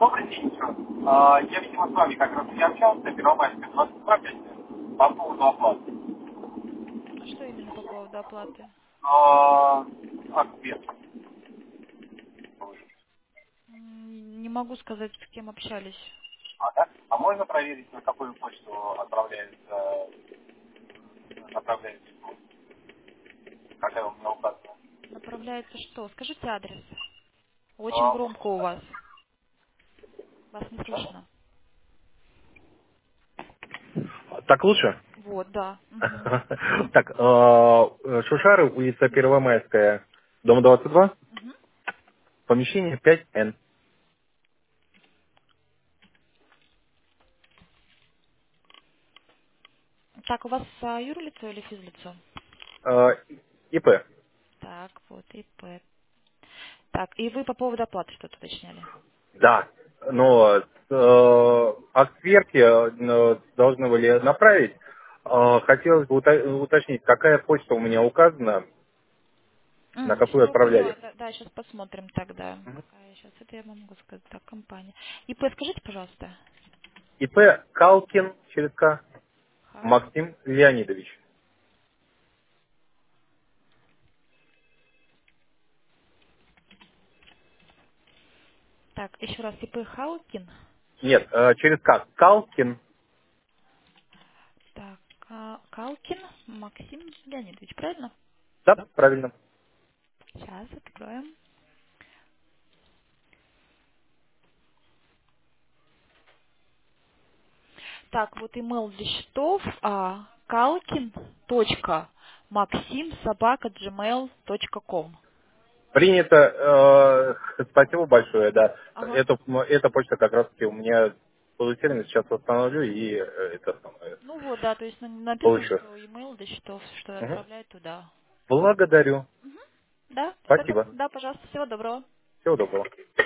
Добрый день еще. Я, видимо, с вами как раз не общался, Первомайская 25 по поводу оплаты. А что именно по поводу оплаты? Ответ. Не могу сказать, с кем общались. Да? А можно проверить, на какую почту направляется, какая у меня указана? Направляется что? Скажите адрес. Очень А, громко у вас. Вас не слышно. Так лучше? Вот, да. Мгм. Так, Шушары, улица Первомайская, дом 22, Мгм. помещение 5Н. Так, у вас юрлицо или физлицо? Э, ИП. Так, вот, ИП. Так, и вы по поводу оплаты что-то уточняли? Да, но акт сверки должны были направить. Хотелось бы уточнить, какая почта у меня указана, на какую Все, поняла. отправляли. Да, да, сейчас посмотрим тогда. Мгм. Какая сейчас, это я могу сказать. Так, компания. ИП, скажите, пожалуйста. ИП Калкин через К Ха. Максим Леонидович. Так, еще раз, ИП Халкин. Нет, через К. Калкин. Так, Калкин Максим Леонидович, правильно? Да, правильно. Сейчас откроем. Так, вот email для счетов kalkin.maxim@gmail.com. Принято. Спасибо большое, да. Ага. Эта почта как раз таки у меня получили, сейчас восстановлю и это самое Ну вот, да, то есть написано, получу. что email для счетов, что Мгм. отправляет туда. Благодарю. Мгм. Да, тогда, Спасибо. да, пожалуйста, всего доброго. Всего доброго.